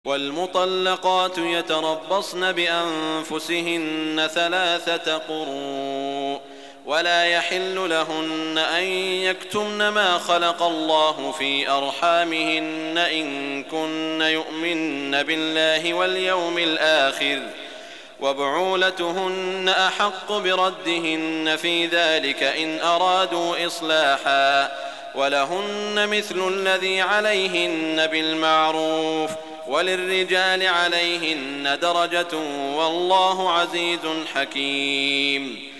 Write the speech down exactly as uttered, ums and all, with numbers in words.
والمطلقات يتربصن بأنفسهن ثلاثة قروء ولا يحل لهن أن يكتمن ما خلق الله في أرحامهن إن كن يؤمن بالله واليوم الآخر وبعولتهن أحق بردهن في ذلك إن أرادوا إصلاحا ولهن مثل الذي عليهن بالمعروف وللرجال عليهن درجة والله عزيز حكيم.